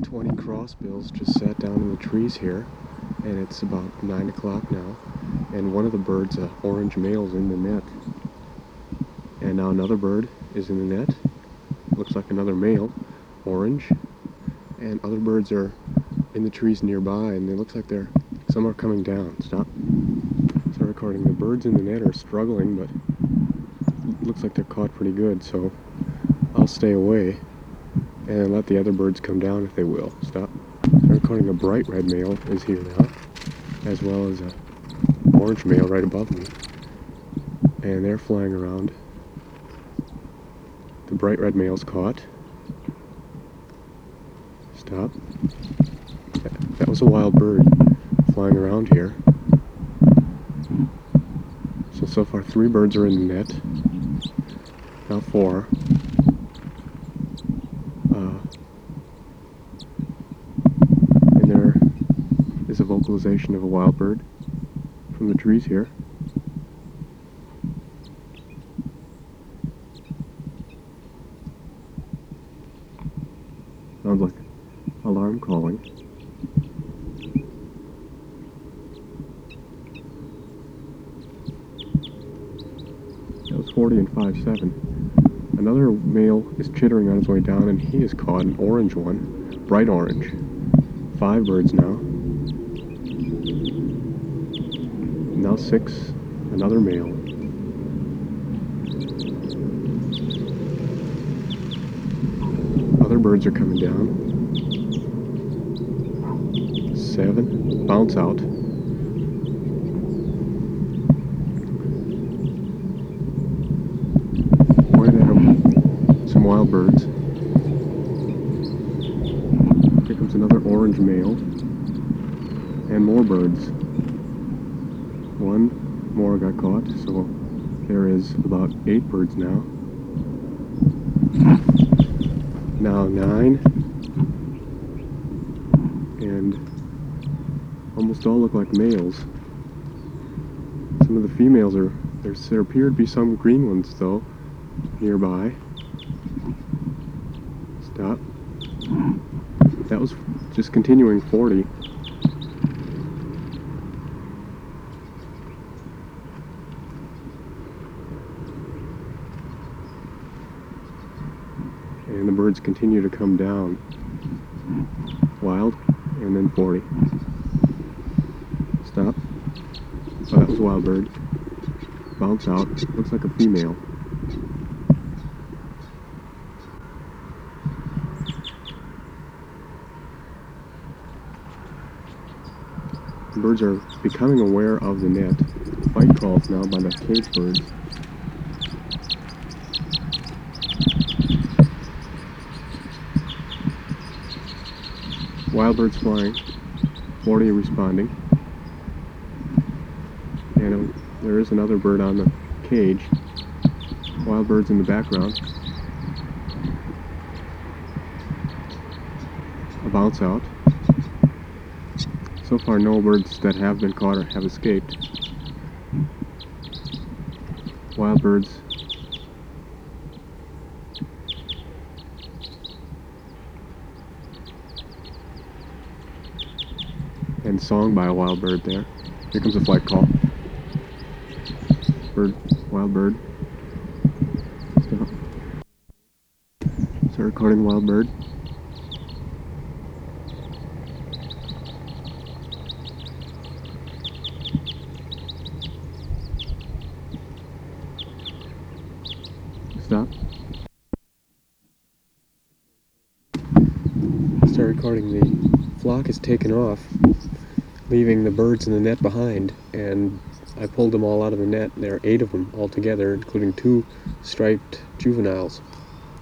20 crossbills just sat down in the trees here, and it's about 9 o'clock now, and one of the birds, orange male's in the net. And now another bird is in the net. Looks like another male, orange, and other birds are in the trees nearby, and they looks like some are coming down. Stop recording. The birds in the net are struggling, but it looks like they're caught pretty good, so I'll stay away and let the other birds come down if they will. Stop recording. A bright red male is here now, as well as a orange male right above me, and they're flying around. The bright red male's caught. Stop. That was a wild bird flying around here. So far 3 birds are in the net. Now 4. And there is a vocalization of a wild bird from the trees here. Sounds like alarm calling. That was 40 and 5-7. Another male is chittering on his way down, and he is caught, an orange one, bright orange. 5 birds now. Now 6, another male. Other birds are coming down. 7, bounce out. Boy, there are some wild birds. Here comes another orange male. And more birds. 1 more got caught, so there is about 8 birds now. Now 9. And almost all look like males. Some of the females there appear to be some green ones though, nearby. Stop. That was just continuing 40. And the birds continue to come down. Wild, and then 40. Stop. Oh, that was a wild bird. Bounce out. Looks like a female. The birds are becoming aware of the net. Fight calls now by the cage birds. Wild birds flying, 40 responding, and there is another bird on the cage. Wild birds in the background. A bounce out. So far no birds that have been caught or have escaped. Wild birds. And song by a wild bird there. Here comes a flight call. Bird, wild bird. Stop. Start recording wild bird. Stop. Start recording. The flock is taken off, leaving the birds in the net behind, and I pulled them all out of the net. There are 8 of them altogether, including 2 striped juveniles.